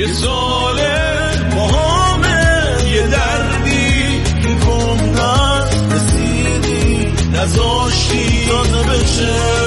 یه سال مهامه، یه دردی که گمناست، رسیدی نزاشتی تازه بشه.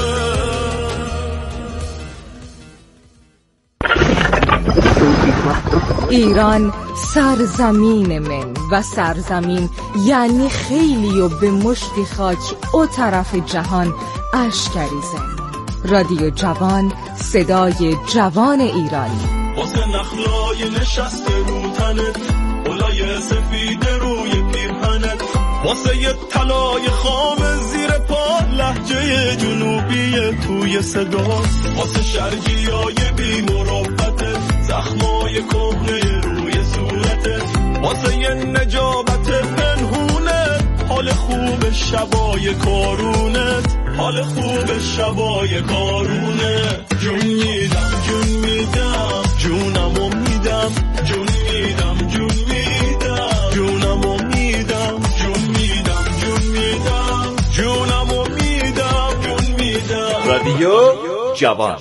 ایران سرزمین من و سرزمین یعنی خیلی و به مشتی خاک او طرف جهان اشکریزن. رادیو جوان، صدای جوان ایرانی. واسه نخلای نشسته رو تنت، بلای سفید روی پیرهنت، واسه یه طلای خام زیر پا، لهجه جنوبی توی صداست، واسه شرقیای بی مرافته، زخمای کهنه روی صورتت، واسه یه نجابت پنهونه، حال خوب شبای کارونت، حال خوب شبای کارونت. جون میدم جون میدم جونمو میدم، جون میدم جون میدم جونمو میدم، جون میدم جون میدم جونمو میدم، جون میدم. رادیو جوان.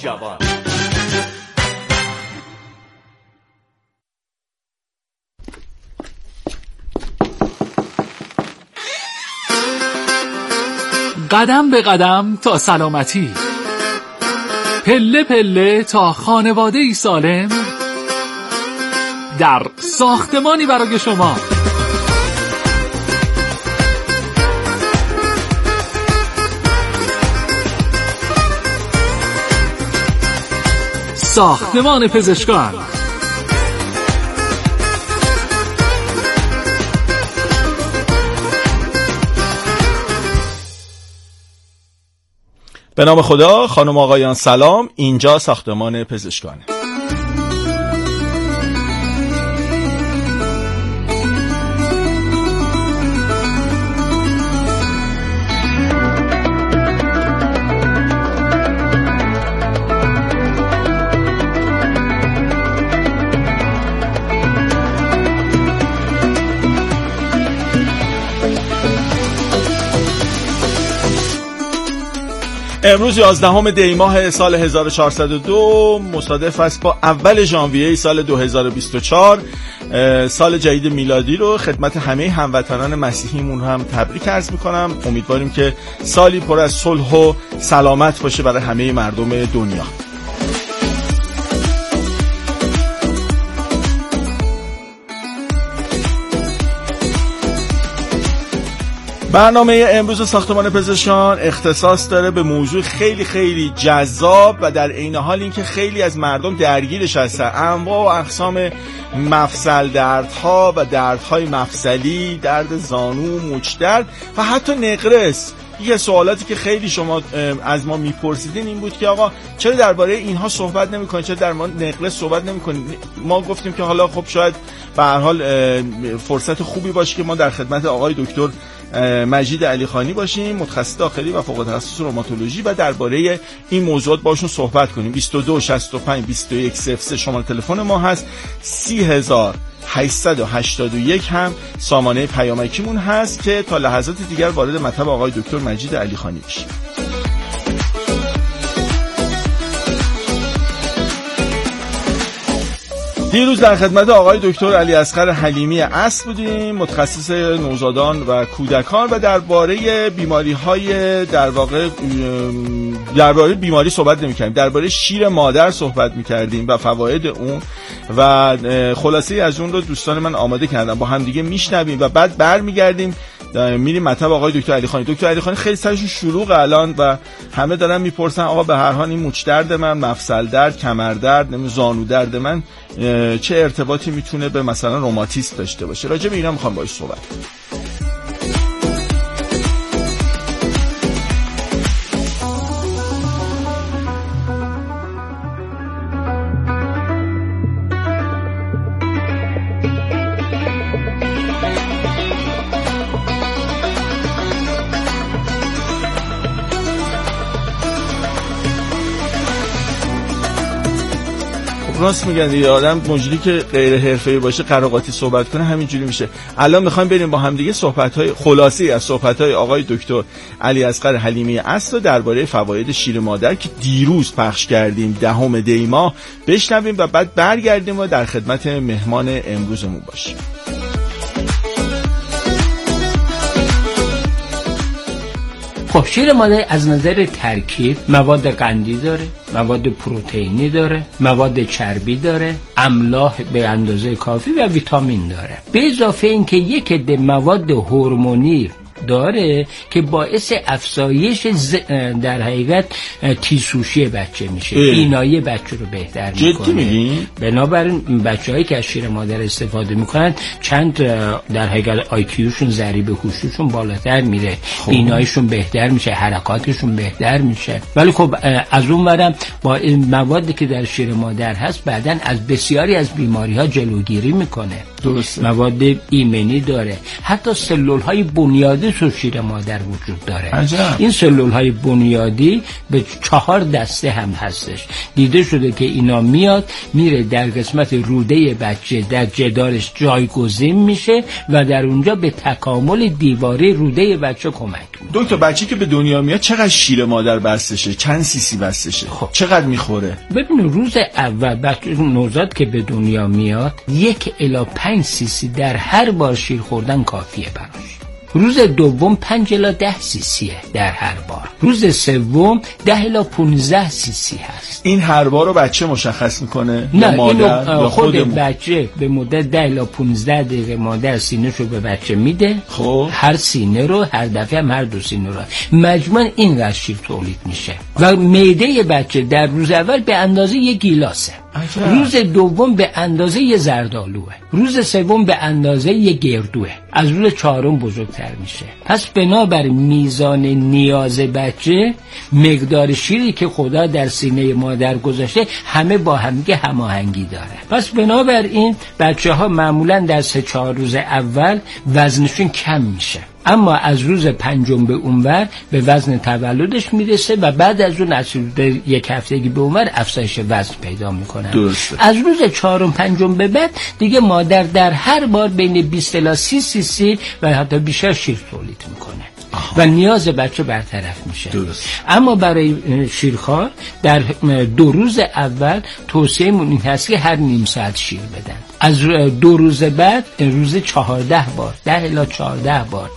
قدم به قدم تا سلامتی، پله پله تا خانواده‌ای سالم، در ساختمانی برای شما. ساختمان پزشکان. به نام خدا. خانم آقایان سلام، اینجا ساختمان پزشکانه. امروز 11 دی ماه سال 1402 مصادف است با اول ژانویه سال 2024. سال جدید میلادی رو خدمت همه هموطنان مسیحیمون هم تبریک عرض میکنم. امیدواریم که سالی پر از صلح و سلامت باشه برای همه مردم دنیا. برنامه امروز ساختمان پزشکان اختصاص داره به موضوع خیلی خیلی جذاب و در عین حال اینکه خیلی از مردم درگیرش هستن. انواع و اقسام مفصل دردها و دردهای مفصلی، درد زانو، مچ درد و حتی نقرس. یه سوالاتی که خیلی شما از ما میپرسیدین این بود که آقا چرا درباره اینها صحبت نمی‌کنید، چرا در مورد نقرس صحبت نمی‌کنید. ما گفتیم که حالا خب شاید به هر حال فرصت خوبی باشه که ما در خدمت آقای دکتر مجید علیخانی باشیم، متخصص داخلی و فوق تخصص روماتولوژی، و درباره این موضوعات باشون صحبت کنیم. 22 65 21 03 شماره تلفن ما هست. 30881 هم سامانه پیامکیمون هست که تا لحظات دیگر وارد مطلب آقای دکتر مجید علیخانی بشیم. دیروز در خدمت آقای دکتر علی اصغر حلیمی اصل بودیم، متخصص نوزادان و کودکان، و درباره بیماری‌های درباره بیماری صحبت نمی‌کردیم، درباره شیر مادر صحبت می‌کردیم و فواید اون، و خلاصه از اون رو دوستان من آماده کردم، با هم دیگه میشنویم و بعد برمیگردیم میریم مطلب آقای دکتر علیخانی. دکتر علیخانی خیلی سرشون شلوغه الان و همه دارن میپرسن آقا به هر حال این مچ درد من، مفصل درد، کمر درد، زانو درد من چه ارتباطی میتونه به مثلا روماتیسم داشته باشه؟ راجع به اینا میخوام باهاش صحبت کنم. راست میگن دیگه، آدم اونجوری که غیر حرفه‌ای باشه قراقاتی صحبت کنه همینجوری میشه. الان میخوایم بریم با هم دیگه صحبت‌های خلاصه‌ای از صحبت‌های آقای دکتر علیاصغر حلیمی اصل درباره فواید شیر مادر که دیروز پخش کردیم 10 دی ماه بشنویم و بعد برگردیم و در خدمت مهمان امروزمون باشیم. خب شیر مادر از نظر ترکیب مواد قندی داره، مواد پروتئینی داره، مواد چربی داره، املاح به اندازه کافی و ویتامین داره. به اضافه اینکه یک عده مواد هورمونی داره که باعث افزایش در حقیقت تیسوشی بچه میشه، بینایی بچه رو بهتر میکنه. جدی میگین؟ بنابراین بچه‌هایی که از شیر مادر استفاده میکنن چند در حقیقت آیکیوشون، ضریب هوشیشون بالاتر میره، بیناییشون بهتر میشه، حرکاتشون بهتر میشه. ولی خب از اون ورم با این موادی که در شیر مادر هست بعدن از بسیاری از بیماری‌ها جلوگیری میکنه. درسته. مواد ایمنی داره، حتی سلول‌های بنیادی تو شیر مادر وجود داره. عجب. این سلول‌های بنیادی به 4 دسته هم هستش. دیده شده که اینا میره در قسمت روده بچه، در جدارش جایگزین میشه و در اونجا به تکامل دیواره روده بچه کمک میکنه. دکتر بچه‌ای که به دنیا میاد چقدر شیر مادر بستشه؟ چند سی بستشه؟ خب. چقدر میخوره؟ ببین روز اول بچه نوزاد که به دنیا میاد 1 الی 5 cc در هر بار شیر خوردن کافیه براش. روز دوم 5 الی 10 cc در هر بار. روز سوم 10 الی 15 cc هست. این هر بار رو بچه مشخص میکنه؟ نه، مادر یا خود بچه به مدت 10 الی 15 دقیقه مادر سینه‌شو به بچه میده. خب هر سینه رو هر دفعه هم هر 2 سینه رو مجموعاً این شیر تولید میشه و معده بچه در روز اول به اندازه 1 گیلاسه. روز دوم به اندازه 1 زردآلوه. روز سوم به اندازه 1 گردوه. از روز چهارم بزرگتر میشه. پس بنابر میزان نیاز بچه، مقدار شیری که خدا در سینه مادر گذاشته همه با همدیگه هماهنگی داره. پس بنابراین بچه‌ها معمولاً در 3-4 روز اول وزنشون کم میشه، اما از روز 5 به اونور به وزن تولدش میرسه و بعد از اون از یک هفتگی به اونور افزایش وزن پیدا میکنن. درسته. از روز 4 و 5 به بعد دیگه مادر در هر بار بین 20 الی 30 cc و حتی بیشتر شیر تولید میکنه و نیاز بچه برطرف میشه. درست. اما برای شیرخوار در 2 روز اول توصیه‌مون این هست که هر نیم ساعت شیر بدن. از 2 روز بعد روز 14 بار، 10 الی 14 بار.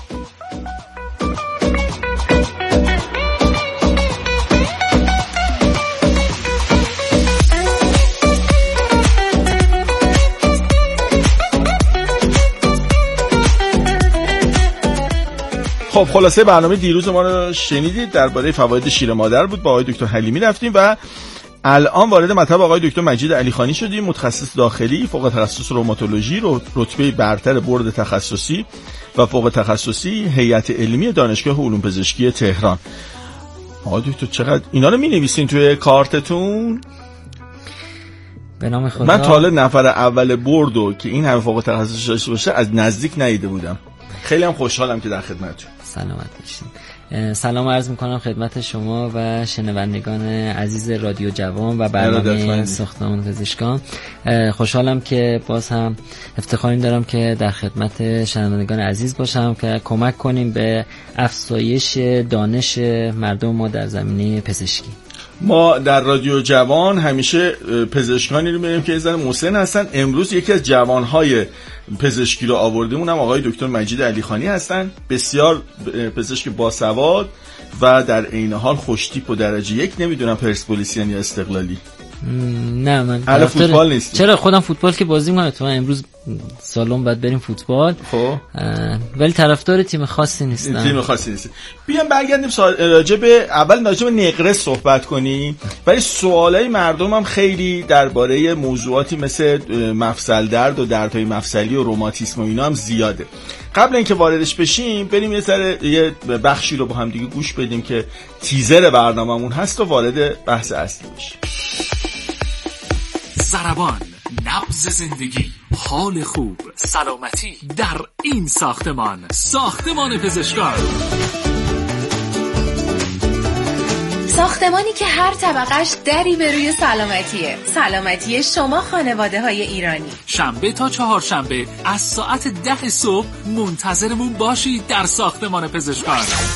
خب خلاصه برنامه دیروز ما رو شنیدید، درباره فواید شیر مادر بود. با آقای دکتر حلیمی رفتیم و الان وارد مطلب آقای دکتر مجید علیخانی شدیم، متخصص داخلی، فوق تخصص روماتولوژی، رتبه برتر بورد تخصصی و فوق تخصصی هیئت علمی دانشگاه علوم پزشکی تهران. آقای دکتر چقدر اینا رو می‌نویسین توی کارتتون؟ به نام خدا. من تا حالا نفر اول بوردو که این همه فوق تخصص داشته باشه از نزدیک ندیده بودم. خیلی هم خوشحالم که در خدمتتون. سلامت باشین. سلام عرض میکنم خدمت شما و شنوندگان عزیز رادیو جوان و برنامه ساختمان پزشکان. خوشحالم که باز هم افتخاری دارم که در خدمت شنوندگان عزیز باشم که کمک کنیم به افزایش دانش مردم ما در زمینه پزشکی. ما در رادیو جوان همیشه پزشکانی رو می‌بینیم که زن مسن هستن. امروز یکی از جوانهای پزشکی رو آوردیم، اونم آقای دکتر مجید علیخانی هستن. بسیار پزشک باسواد و در عین حال خوشتیپ و درجه 1. نمیدونم پرسپولیسیان یا استقلالی. نه من اهل فوتبال نیست. چرا خودم فوتبال که بازی می‌کنم، تو امروز سالن بعد بریم فوتبال. خب ولی طرفدار تیم خاصی نیستم. تیم خاصی نیست. بیام برگردیم راجع به نقرس صحبت کنیم. ولی سوالای مردم هم خیلی درباره موضوعاتی مثل مفصل درد و دردهای مفصلی و روماتیسم و اینا هم زیاده. قبل اینکه واردش بشیم بریم یه بخشی رو با هم دیگه گوش بدیم که تیزر برنامه‌مون هست و وارد بحث اصلی بشیم. ضربان، نبض زندگی، حال خوب، سلامتی در این ساختمان پزشکان. ساختمانی که هر طبقش دری به روی سلامتی شما خانواده های ایرانی. شنبه تا چهارشنبه از ساعت 10 صبح منتظرمون باشید در ساختمان پزشکان.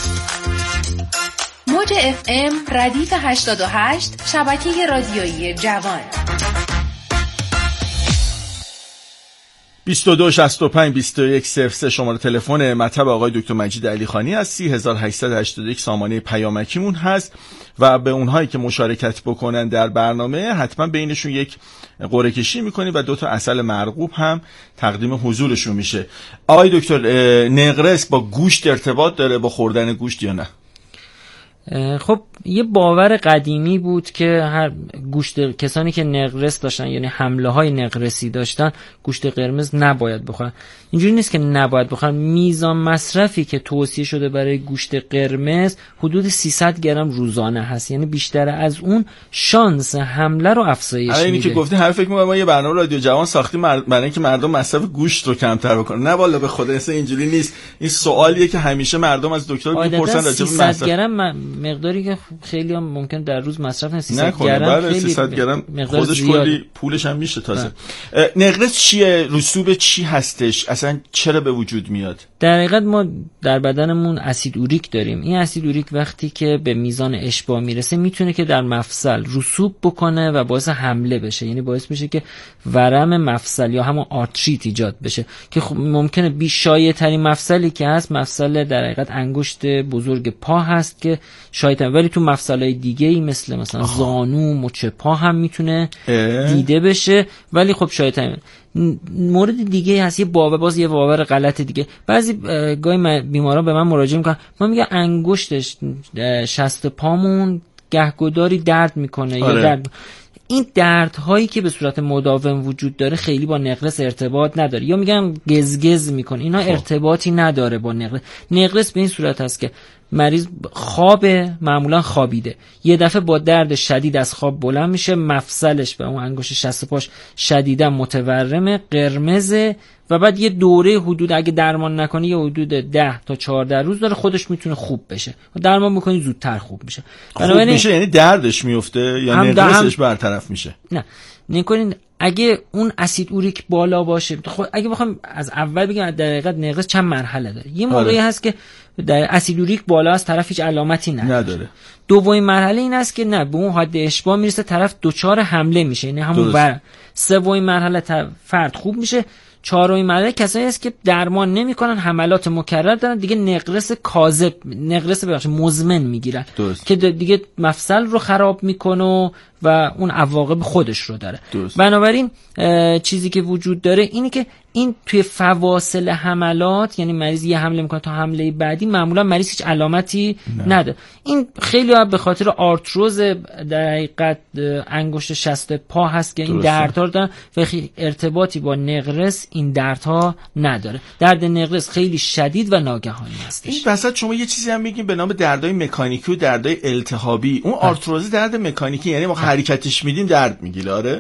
موج FM ردیف 88 شبکه رادیویی جوان. 22 65 21 03 شماره تلفن مطب آقای دکتر مجید علیخانی از 3881 سامانه پیامکیمون هست و به اونهایی که مشارکت بکنن در برنامه حتما بینشون یک قرعه کشی میکنیم و 2 تا عسل مرغوب هم تقدیم حضورشون میشه. آقای دکتر، نقرس با گوشت ارتباط داره، با خوردن گوشت یا نه؟ خب یه باور قدیمی بود که هر گوشت کسانی که نقرس داشتن، یعنی حمله های نقرسی داشتن، گوشت قرمز نباید بخورن. اینجوری نیست که نباید بخورن. میزان مصرفی که توصیه شده برای گوشت قرمز حدود 300 گرم روزانه هست، یعنی بیشتر از اون شانس حمله رو افزایش میده. اینی که گفتی هر فکر می‌کنم ما یه برنامه رادیو جوان ساختیم برای اینکه مردم مصرف گوشت رو کمتر بکنن. نه والا به خدا اصلا اینجوری نیست. این سوالیه که همیشه مردم از دکتر میپرسن راجع به 300 گرم مقداری که خیلی هم ممکن در روز مصرف نه. 300 گرم خیلی 300 گرم خودش کلی پولش هم میشه تازه. نقرس چیه؟ رسوب چی هستش؟ اصلا چرا به وجود میاد؟ در حقیقت ما در بدنمون اسید اوریک داریم. این اسید اوریک وقتی که به میزان اشباع میرسه میتونه که در مفصل رسوب بکنه و باعث حمله بشه، یعنی باعث میشه که ورم مفصل یا همون آرتریت ایجاد بشه که خب ممکنه بیشایع ترین مفصلی که هست مفصل در حقیقت انگشت بزرگ پا هست که شاید، ولی تو مفصل‌های دیگه‌ای مثل مثلا زانو، مچ پا هم میتونه دیده بشه، ولی خب شاید مورد دیگه هست. یه باور غلط دیگه. بعضی گاهی بیماران به من مراجعه میکنن، ما میگه انگشتش شست پامون گهگداری درد میکنه یا درد. این دردهایی که به صورت مداوم وجود داره خیلی با نقرس ارتباط نداره، یا میگم گزگز میکنه، اینا ارتباطی نداره با نقرس. نقرس به این صورت هست که مریض معمولا خوابیده، یه دفعه با درد شدید از خواب بلند میشه، مفصلش به اون انگشت شست پاش شدیدا متورمه، قرمزه و بعد یه دوره حدود اگه درمان نکنی یه حدود 10 تا 14 روز داره خودش میتونه خوب بشه. درمان میکنی زودتر خوب میشه. خوب میشه یعنی دردش میفته یا نقرسش برطرف میشه؟ نه نکنین. اگه اون اسید اوریک بالا باشه، خب اگه بخوام از اول بگم در حقیقت نقرس چند مرحله داره. یه موقعی هست که در اسید اوریک بالا از طرف هیچ علامتی نداره. دومین مرحله این است که نه به اون حد اشباع میرسه، طرف دچار حمله میشه، یعنی همون سومین مرحله فرد خوب میشه. چهارمین مرحله کسایی است که درمان نمیکنن، حملات مکرر دارن، دیگه نقرس کاذب، نقرس مزمن میگیرن که دیگه مفصل رو خراب میکنه و اون عواقب خودش رو داره. بنابراین چیزی که وجود داره اینه که این توی فواصل حملات، یعنی مریض یه حمله میکنه تا حمله بعدی معمولا مریض هیچ علامتی نداره. این خیلی به خاطر آرتروز در حقیقت انگشت شست پا هست که این دردها دارن و ارتباطی با نقرس این دردها نداره. درد نقرس خیلی شدید و ناگهانی هستش. این وسط شما یه چیزی هم میگین به نام دردهای مکانیکی و دردهای التهابی. اون آرتروز درد مکانیکی یعنی ما حرکتش میدیم درد میگیره. آره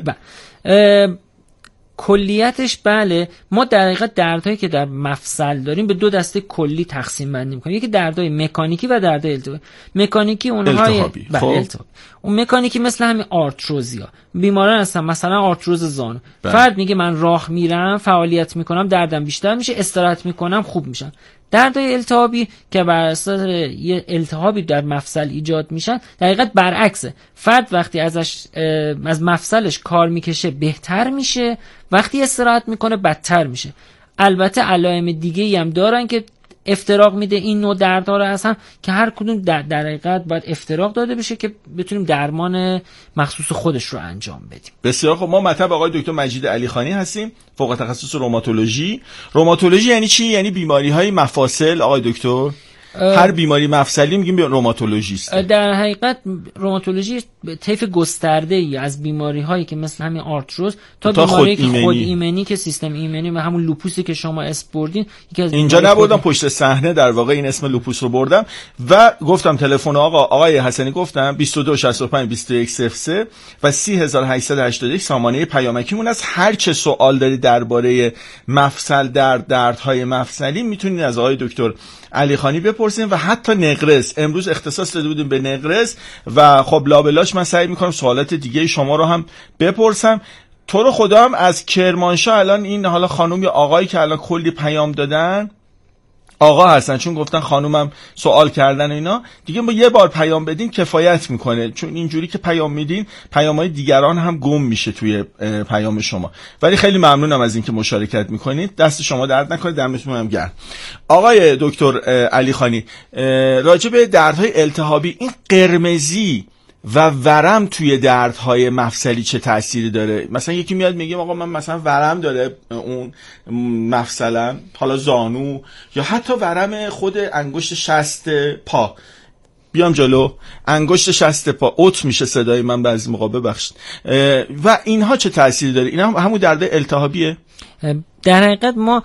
کلیتش بله. ما در حقیقت دردهایی که در مفصل داریم به 2 دسته کلی تقسیم بندی می‌کنیم. یکی دردهای مکانیکی و دردهای التهابی. مکانیکی اونهای التهابی. اون مکانیکی مثل همین آرتروزیا بیماران هستن، مثلا آرتروز زانو. فرد میگه من راه میرم، فعالیت میکنم، دردم بیشتر میشه، استراحت میکنم، خوب میشن. دردهای التهابی که بر اساس یه التهابی در مفصل ایجاد میشن در حقیقت برعکسه. فرد وقتی از مفصلش کار میکشه بهتر میشه، وقتی استراحت میکنه بدتر میشه. البته علائم دیگه‌ای هم دارن که افتراق میده این نوع دردها رو اصلا، که هر کدوم در حقیقت باید افتراق داده بشه که بتونیم درمان مخصوص خودش رو انجام بدیم. بسیار خب. ما مطب آقای دکتر مجید علیخانی هستیم، فوق تخصص روماتولوژی. روماتولوژی یعنی چی؟ یعنی بیماری‌های مفاصل آقای دکتر؟ هر بیماری مفصلی میگیم روماتولوژیست. در حقیقت روماتولوژی طیف گسترده‌ای از بیماری‌هایی که مثل همین آرتروز تا بیماری که خود ایمنی که سیستم ایمنی و همون لوپوسی که شما اسپوردین، یکی از اینجا نبردم پشت صحنه در واقع این اسم لوپوس رو بردم و گفتم تلفن آقای حسنی گفتم 22 65 21 03 و 3881 سامانه پیامکیمون است. هر چه سوال دارید درباره مفصل دردهای مفصلی میتونید از آقای دکتر علیخانی بپرسید. بپرسیم و حتی نقرس. امروز اختصاص داده بودیم به نقرس و خب لابلاش من سعی میکنم سوالات دیگه شما رو هم بپرسم. تو رو خدا هم از کرمانشاه الان این حالا خانم یا آقایی که الان کلی پیام دادن آقا هستن، چون گفتن خانومم سوال کردن اینا دیگه، ما یه بار پیام بدین کفایت میکنه، چون اینجوری که پیام میدین پیامهای دیگران هم گم میشه توی پیام شما. ولی خیلی ممنونم از اینکه مشارکت میکنید، دست شما درد نکنه، دمتون هم گرم. آقای دکتر علی خانی، راجع به دردهای التهابی، این قرمزی و ورم توی دردهای مفصلی چه تأثیری داره؟ مثلا یکی میاد میگه آقا من مثلا ورم داره اون مفصلم، حالا زانو یا حتی ورم خود انگشت شست پا، بیام جلو انگشت شست پا اوت میشه صدای من بعضی موقع، ببخشید، و اینها چه تأثیری داره؟ اینا همون درد التهابیه؟ در حقیقت ما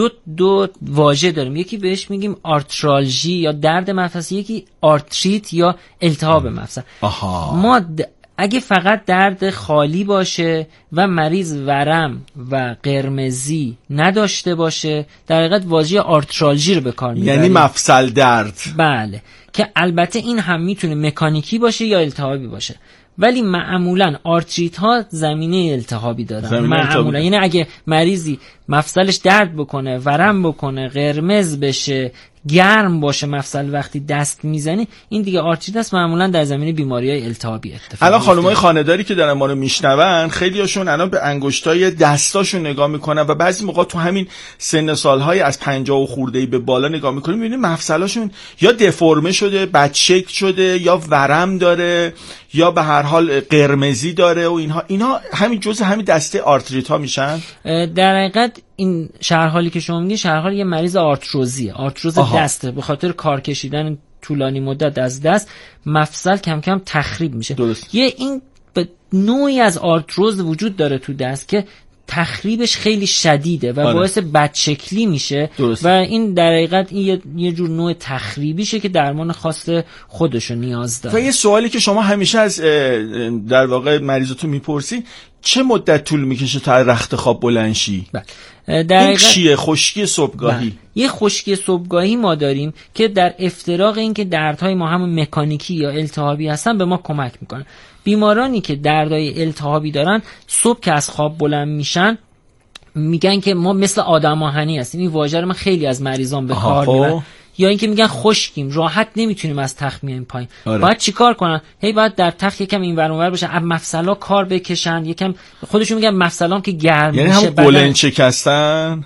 دو واژه داریم، یکی بهش میگیم آرترالژی یا درد مفصل، یکی آرتریت یا التهاب مفصل. ما اگه فقط درد خالی باشه و مریض ورم و قرمزی نداشته باشه، در حقیقت واژه آرترالژی رو به کار میبریم، یعنی مفصل درد. بله، که البته این هم میتونه مکانیکی باشه یا التهابی باشه، ولی معمولا آرتریت ها زمینه التهابی دارن معمولا. یعنی اگه مریضی مفصلش درد بکنه، ورم بکنه، قرمز بشه، گرم باشه مفصل وقتی دست میزنی، این دیگه آرتریت است، معمولا در زمینه بیماری‌های التهابی اتفاق. الان خانم‌های خانه‌داری که دارن ما رو میشنون، خیلی‌هاشون الان به انگشتای دستاشون نگاه میکنن و بعضی موقع تو همین سن سال‌های از 50 و خورده‌ای به بالا نگاه میکنیم، می‌بینیم مفصلاشون یا دفرمه شده، بدشکل شده، یا ورم داره، یا به هر حال قرمزی داره و اینها همین جزء همین دسته آرتریت ها میشن. در حقیقت این شرحالی که شما میگین شرحال یه مریض آرتروزیه، آرتروز دسته، به خاطر کار کشیدن طولانی مدت از دست مفصل کم کم تخریب میشه. درست. یه این نوعی از آرتروز وجود داره تو دست که تخریبش خیلی شدیده و باعث بدشکلی میشه. درست. و این در حقیقت این یه جور نوع تخریبیشه که درمان خاص خودشو نیاز داره. و یه سوالی که شما همیشه از در واقع مریضاتون میپرسین، چه مدت طول میکشه تا رخت خواب بلند شی؟ این چیه؟ خشکی صبحگاهی. یه خشکی صبحگاهی ما داریم که در افتراق این که دردهای ما هم مکانیکی یا التهابی هستن به ما کمک میکنه. بیمارانی که دردهای التهابی دارن صبح که از خواب بلند میشن میگن که ما مثل آدم آهنی هستیم. این واژه رو من خیلی از مریضان به کار میبرم. یا اینکه میگن خشکیم، راحت نمیتونیم از تخت بیایم پایین. باید چیکار کنن؟ باید در تخت یکم اینور اونور بشن، از مفصلا کار بکشن، یکم خودشون میگن مفصلام که گرم میشه. یعنی هم قولن شکستن.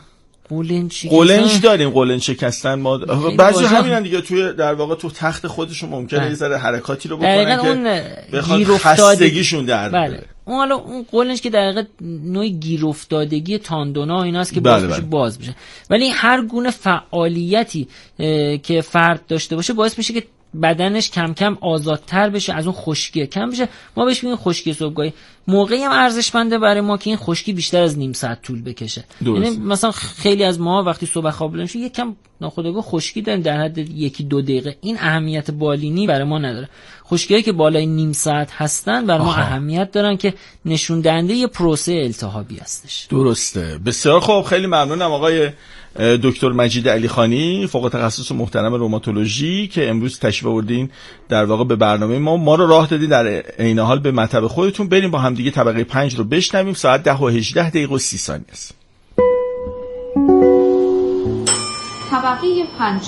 قولنج داریم، قولنج شکستن ما بعضی همینن دیگه، توی در واقع تو تخت خودشون ممکنه یه ذره حرکاتی رو بکنن که بخواد خستگیشون در بیاره. اون حالا اون قولنج که در واقع نوع گیر افتادگی تاندونا ایناست که باعث میشه باز بشه. ولی هر گونه فعالیتی که فرد داشته باشه باعث میشه که بدنش کم کم آزادتر بشه، از اون خشکی کم بشه. ما بهش میگیم خشکی صبحگاهی. موقعی هم ارزشمنده برای ما که این خشکی بیشتر از نیم ساعت طول بکشه. یعنی مثلا خیلی از ما وقتی صبح خواب بلند میشیم یکم ناخودآگاه خشکی داریم در حد 1-2 دقیقه، این اهمیت بالینی برای ما نداره. خشکیایی که بالای نیم ساعت هستن برای ما اهمیت دارن که نشون دهنده یه پروسه التهابی هستش. درسته. بسیار خوب، خیلی ممنونم آقای دکتر مجید علی خانی، فوق تخصص محترم روماتولوژی، که امروز تشریف آوردین در واقع به برنامه ما رو راه دادین در عین حال به مطب خودتون. بریم با هم دیگه طبقه 5 رو بشنویم. ساعت 10:18:30 است. طبقه 5.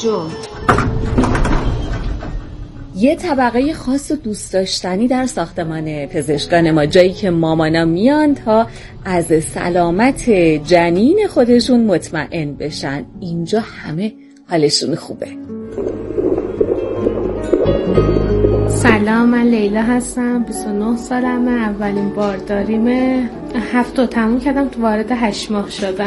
یه طبقه خاص و دوست داشتنی در ساختمان پزشکان ما، جایی که مامانا میان تا از سلامت جنین خودشون مطمئن بشن. اینجا همه حالشون خوبه. سلام، من لیلا هستم، 29 سالمه، اولین بارداریمه، 7 تا تموم کردم، تو وارد 8 ماه شدم.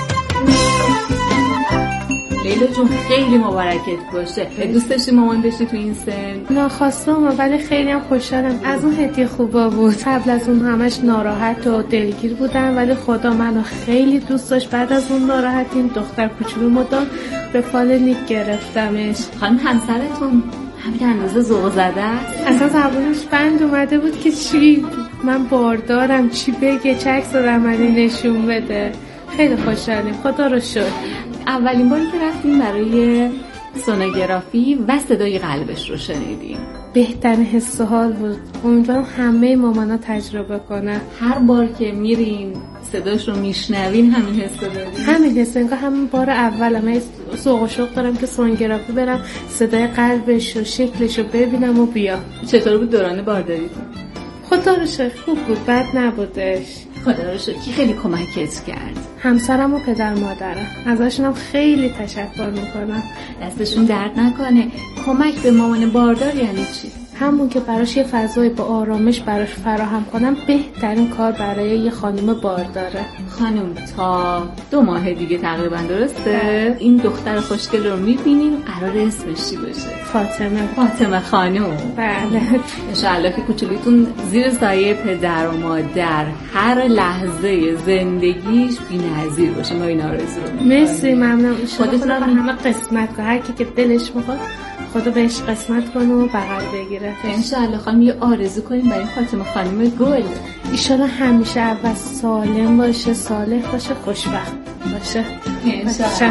لیلا جون خیلی مبارکت باشه. دوست داشتی مامان بشی تو این سن؟ ناخواستم، ولی خیلی هم خوشحالم. از اون هدیه خوبا بود. قبل از اون همش ناراحت و دلگیر بودم، ولی خدا منو خیلی دوست داشت. بعد از اون ناراحتیم دختر کوچولو مدام به فال نیک گرفتمش. خانم همسرتون همین اندازه ذوق زده است؟ اصلا زبونش بند اومده بود که چی من باردارم، چی بگه، چه عکس عملی نشون بده. خیلی خوشحالیم، خدا رو شکر. اولین باری که رفتیم برای سونوگرافی و صدای قلبش رو شنیدیم. بهترین حس و حال بود. امیدوارم همه مامانا تجربه کنن. هر بار که میرین صداش رو میشنوین همین حس رو دارین؟ همین حس، انگار همین بار اولم. من ذوق و شوق دارم که سونوگرافی برم صدای قلبش و شکلش رو ببینم و بیام. چطور بود دوران بارداریتون؟ خدا رو شکر خوب بود، بد نبودش. خدا رو شکر. کی خیلی کمکت کرد؟ همسرم و پدر مادرم، ازشونم خیلی تشکر میکنم. دستشون درد نکنه. کمک به مامان باردار یعنی چی؟ همون که براش یه فضای با آرامش براش فراهم کنم بهترین کار برای یه خانم بارداره. خانم تا 2 ماه دیگه تقریبا، درسته؟ این دختر خوشگل رو میبینین، قرار اسمش چی باشه؟ فاطمه خانم. بله. انشالله که کوچولیتون زیر سایه پدر و مادر هر لحظه زندگیش بی‌نظیر باشه. ما این آرزو رو می‌کنیم. مرسی، ممنونم. خودتون رو همه قسمت کنه، هر کی که دلش میخواد خدا بهش قسمت کنه و بغل بگیره. انشالله خانم یه آرزو کنیم برای فاطمه خانم گل. ایشالا همیشه اول سالم باشه، صالح باشه، خوشبخت باشه. انشالله.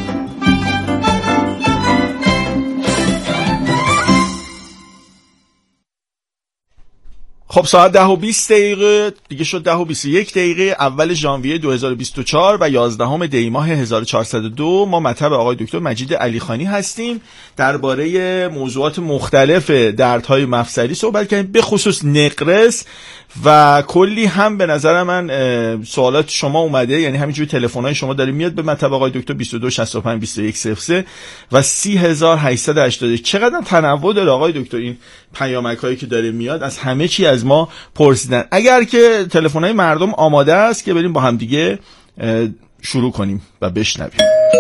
خب ساعت 10:20 دیگه شد، 10:21 اول ژانویه 2024 و 11 دی ماه 1402. ما مطب آقای دکتر مجید علیخانی هستیم. درباره موضوعات مختلف دردهای مفصلی صحبت کردیم، به خصوص نقرس و کلی هم به نظر من سوالات شما اومده، یعنی همینجوری تلفن‌های شما داره میاد به مطب آقای دکتر 22 65 21 03 و 30880. چقدر تنوع داره آقای دکتر این پیامک‌هایی که داره میاد، از همه چی از ما پرسیدن. اگر که تلفن‌های مردم آماده است که بریم با هم دیگه شروع کنیم و بشنویم.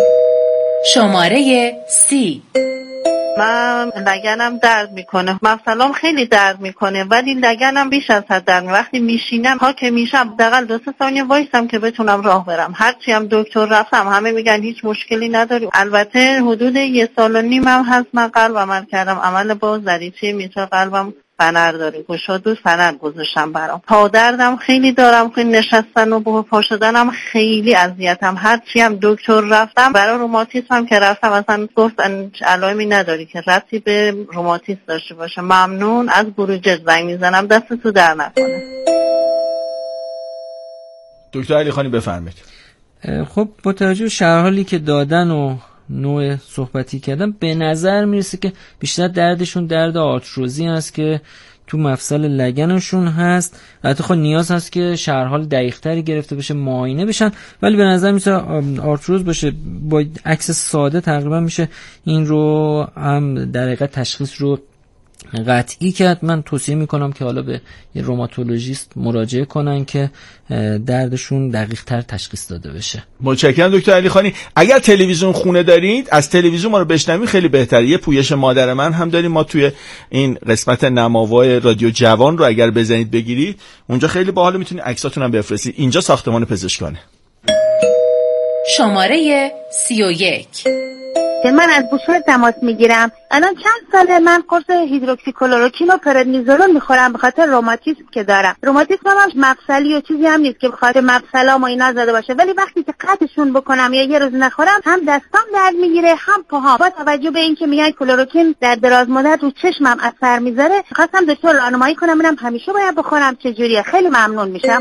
شماره 30. من لگنم درد میکنه، مفصلام خیلی درد میکنه، ولی لگنم بیش از حد درد میکنه. وقتی میشینم ها که میشم حداقل 2-3 ثانیه وایسم که بتونم راه برم. هرچی هم دکتر رفتم همه میگن هیچ مشکلی نداری. البته حدود 1.5 سال هم هست من قلب عمل کردم، عمل با ظریفی میتر قلبم فنر داره، گشاد و فنر گذاشتم برام. پا دردم خیلی دارم، خیلی نشستن و پا شدنم خیلی اذیتم. هرچی هم دکتر رفتم، برای روماتیسم هم که رفتم اصلا گفتن علائمی نداری که ربطی به روماتیسم داشته باشه. ممنون، از بروجرد زنگ میزنم، دست تو در نکنه. دکتر علیخانی بفرمایید. خب با توجه به شرح حالی که دادن و نوع صحبتی کردم به نظر میرسه که بیشتر دردشون درد آرتروزی هست که تو مفصل لگنشون هست. البته خب نیاز هست که شرح حال دقیق‌تری گرفته بشه، معاینه بشن، ولی به نظر میسه آرتروز باشه. با عکس ساده تقریبا میشه این رو هم در حقیقت تشخیص رو قطعی کرد. من توصیه میکنم که حالا به یه روماتولوژیست مراجعه کنن که دردشون دقیق تر تشخیص داده بشه. متشکرم دکتر علیخانی. اگر تلویزیون خونه دارید از تلویزیون ما رو بشنوید خیلی بهتره. یه پویش مادر من هم داریم ما توی این قسمت نماوای رادیو جوان رو اگر بزنید بگیرید اونجا خیلی باحال، میتونید عکساتون هم بفرستید. اینجا ساختمان پزشکانه. شماره 31. من از بوشهر تماس میگیرم. الان چند ساله من قرص هیدروکسیکلوروکین و پردنیزولون میخورم به خاطر روماتیسم که دارم. روماتیسم هم مفصلی و چیزی هم نیست که به خاطر مفصلام و اینا زده باشه، ولی وقتی که قطعشون بکنم یا یه روز نخورم هم دستام درد میگیره هم پاهام. با توجه به اینکه میگن کلوروکین در دراز مدت رو چشمم اثر میذاره، خواستم دکتر راهنمایی کنم ببینم همیشه باید بخورم چجوریه. خیلی ممنون میشم.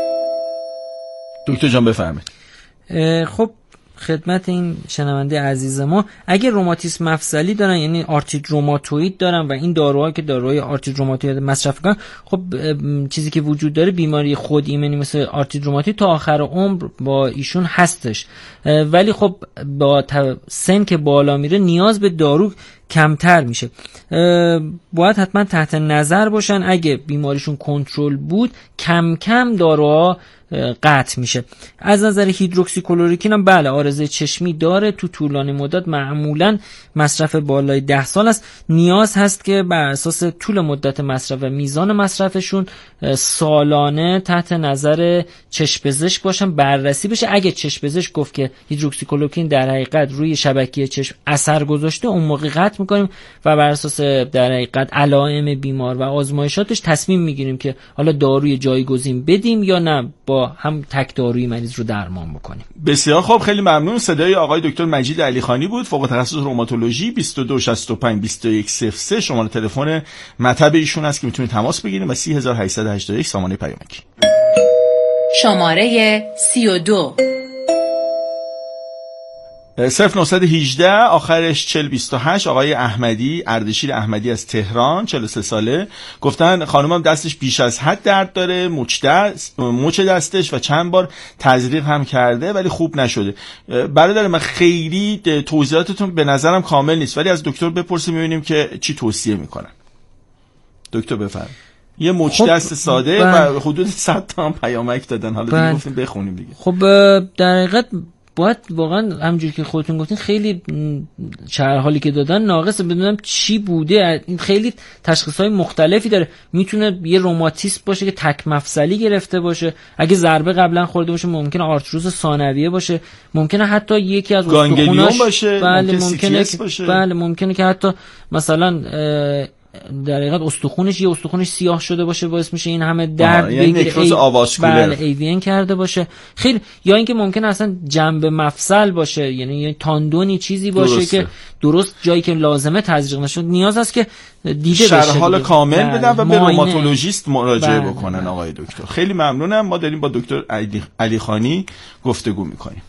دکتر جان بفرمایید. خب خدمت این شنونده عزیز ما، اگه روماتیسم مفصلی دارن یعنی آرتریت روماتوئید دارن و این داروها که داروهای آرتریت روماتوئید مصرف کنن، خب چیزی که وجود داره بیماری خود ایمنی مثل آرتریت روماتوئید تا آخر عمر با ایشون هستش، ولی خب با سن که بالا میره نیاز به دارو کمتر میشه. باید حتما تحت نظر باشن. اگه بیماریشون کنترل بود کم کم داروها قطع میشه. از نظر هیدروکسیکلوروکین هم بله عارضه چشمی داره، تو طولانی مدت معمولا مصرف بالای 10 سال است. نیاز هست که بر اساس طول مدت مصرف و میزان مصرفشون سالانه تحت نظر چشم پزشک باشن، بررسی بشه. اگه چشم پزشک گفت که هیدروکسیکلوروکین در حقیقت روی شبکیه چشم اثر گذاشته، اون موقع قطع صحبت میکنیم و بر اساس در حقیقت علائم بیمار و آزمایشاتش تصمیم میگیریم که حالا داروی جایگزین بدیم یا نه با هم تک داروی مریض رو درمان بکنیم. بسیار خوب، خیلی ممنون. صدای آقای دکتر مجید علیخانی بود، فوق تخصص روماتولوژی. 2265-2103 شماره تلفن مطب ایشون است که میتونید تماس بگیرید و 3881 سامانه پیامکی. شماره 32 0918 آخرش 4028 آقای احمدی، اردشیر احمدی از تهران، 43 ساله. گفتن خانومم دستش بیش از حد درد داره، مچ دستش و چند بار تزریق هم کرده ولی خوب نشده. برادر من خیلی توضیحاتتون به نظرم کامل نیست، ولی از دکتر بپرسیم ببینیم که چی توصیه میکنن. دکتر بفرمایید. یه مچ دست ساده و حدود 100 تا هم پیامک دادن، حالا دیگه گفتیم بخونیم دیگه. خب در حقیقت باید واقعا همونجوری که خودتون گفتین خیلی شرح حالی که دادن ناقصه، بدونم چی بوده. این خیلی تشخیص‌های مختلفی داره. میتونه یه روماتیسم باشه که تک مفصلی گرفته باشه، اگه ضربه قبلا خورده باشه ممکنه آرتروز ثانویه باشه، ممکنه حتی یکی از استخوناش باشه، بله ممکنه که حتی مثلا در حقیقت استخونش سیاه شده باشه باعث میشه این همه درد بگیره، نکروز آواسکولر، بله ایوین کرده باشه خیلی، یا اینکه ممکنه اصلا جنب مفصل باشه، یعنی تاندونی چیزی باشه درسته. که درست جایی که لازمه تزریق نشد، نیاز است که دیده بشه، شرح حال کامل بدن و به روماتولوژیست مراجعه بکنن. آقای دکتر خیلی ممنونم. ما داریم با دکتر علیخانی گفتگو میکنیم.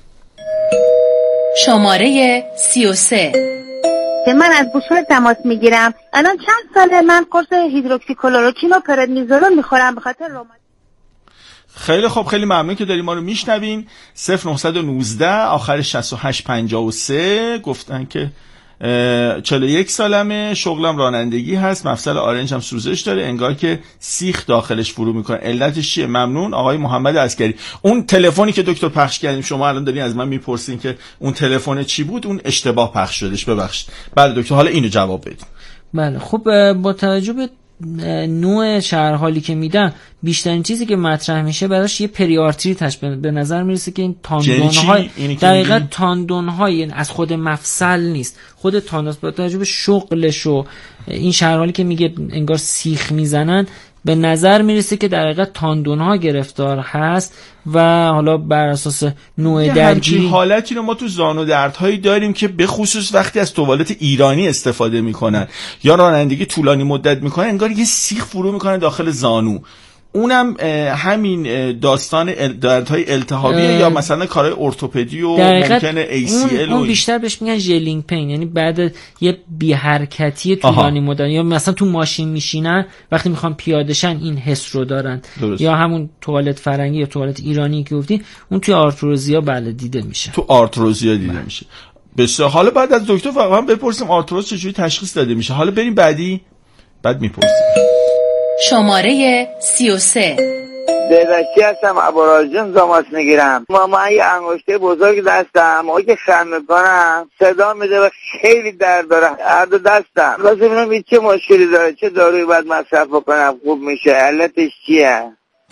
شماره 33 من از بوشهر تماس میگیرم. الان چند ساله من قرص هیدروکسیکلوروکین و پردنیزولون میخورم به خاطر روماتیسم. خیلی خوب، خیلی ممنون که داریم ما رو میشنوین. 0919 آخر 6853 گفتن که 41 سالمه، شغلم رانندگی هست، مفصل آرنجم سوزش داره، انگار که سیخ داخلش فرو میکنه، علتش چیه؟ ممنون. آقای محمد عسکری. اون تلفنی که دکتر پخش کردیم شما الان دارین از من میپرسین که اون تلفن چی بود، اون اشتباه پخش شدش، ببخشید. بله دکتر، حالا اینو جواب بدید. بله خب، با توجه به نوع شرح حالی که میدن بیشترین چیزی که مطرح میشه براش یه پریارتریتش به نظر میرسه که این تاندون‌های دقیقاً تاندون‌های از خود مفصل نیست، خود تاندون با توجه به شغلش و این شرح حالی که میگه انگار سیخ میزنن، به نظر میرسه که در حقیقت تاندون‌ها گرفتار هست و حالا بر اساس نوع درگیری حالتی رو ما تو زانو دردهایی داریم که به خصوص وقتی از توالت ایرانی استفاده میکنن یا رانندگی طولانی مدت میکنن، انگار یه سیخ فرو میکنن داخل زانو. اونم همین داستان دردهای التهابیه یا مثلا کارهای ارتوپدی و ممکنه ACL اون بیشتر بهش میگن ژلینگ پین، یعنی بعد یه بی حرکتی طولانی مدت، یا مثلا تو ماشین میشینن وقتی میخوان پیاده شن این حس رو دارن درست. یا همون توالت فرنگی یا توالت ایرانی که گفتین، اون توی آرتروزیا بله دیده میشه، تو آرتروزیا دیده میشه. بسیار. حالا بعد از دکتر واقعا بپرسیم آرتروز چجوری تشخیص داده میشه. حالا بریم بعد میپرسیم. شماره 33 بهداشتی هستم، عبارالجون زاماس میگیرم. من یه انگشته بزرگ دستم موقعی که خم میکنم صدا میده و خیلی درد داره هر دو دستم. لازم ببینم این چه مشکلی داره، چه دارویی باید مصرف بکنم خوب میشه، علتش چیه؟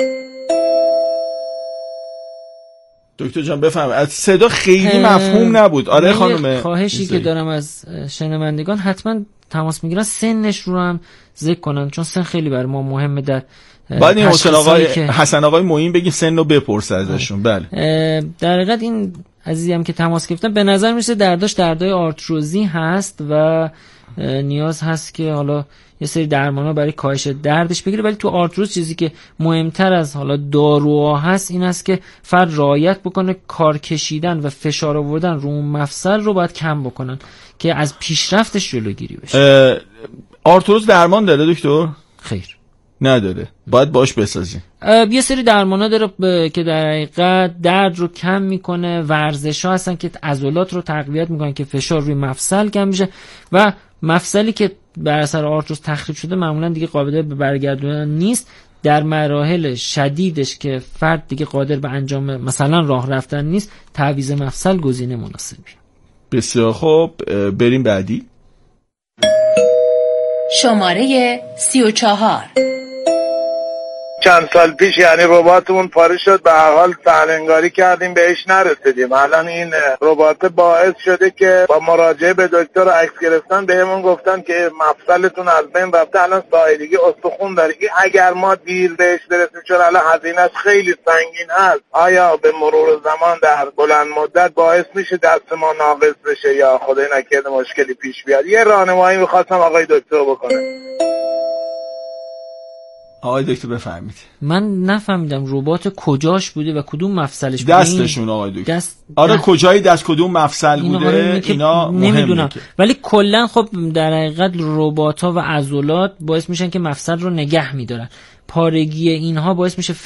دکتر جان بفرمایید. صدا خیلی مفهوم نبود. آره خانم، خواهشی که دارم از شنوندگان حتما تماس میگیرن سنش رو هم ذکر کنن، چون سن خیلی برای ما مهمه. در بعد این حسن آقای معین بگیم سن رو بپرسه ازشون. بله در حقیقت این عزیزی هم که تماس گرفتن به نظر میرسه دردای آرتروزی هست و نیاز هست که حالا یه سری درمانا برای کاهش دردش بگیره. ولی تو آرتروز چیزی که مهمتر از حالا داروها هست این است که فرد رعایت بکنه کار کشیدن و فشار آوردن رو مفصل رو باید کم بکنن که از پیشرفتش جلوگیری بشه. آرتروز درمان داره دکتر؟ خیر نداره، باید باش بسازیم. یه سری درمانا داره که در حقیقت درد رو کم میکنه، ورزش‌ها هستن که عضلات رو تقویت میکنن که فشار روی مفصل کم میشه و مفصلی که بر اثر آرتروز تخریب شده معمولا دیگه قابل به برگردوندن نیست. در مراحل شدیدش که فرد دیگه قادر به انجام مثلا راه رفتن نیست، تعویض مفصل گزینه مناسبی. بسیار خوب، بریم بعدی. شماره 34 چند سال پیش یعنی رباتمون پاره شد، به هر حال سهل‌انگاری کردیم بهش نرسیدیم. الان این ربات باعث شده که با مراجعه به دکتر و عکس گرفتن بهمون گفتن که مفصلتون از بین رفته، الان سایدگی استخون داره. اگر ما دیر بهش برسیم چون الان هزینه‌اش خیلی سنگین هست، آیا به مرور زمان در بلند مدت باعث میشه دست ما ناقص بشه یا خدای نکرده مشکلی پیش بیاد؟ یه راهنمایی می‌خواستم آقای دکتر بکنه. آقای دکتر بفرمایید. من نفهمیدم ربات کجاش بوده و کدوم مفصلش بوده. دستشون آقای دکتر. آره کجای دست کدوم مفصل بوده اینا نمیدونم، ولی کلا خب در حقیقت ربات‌ها و عضلات باعث میشن که مفصل رو نگه میدارن. پارگی اینها باعث میشه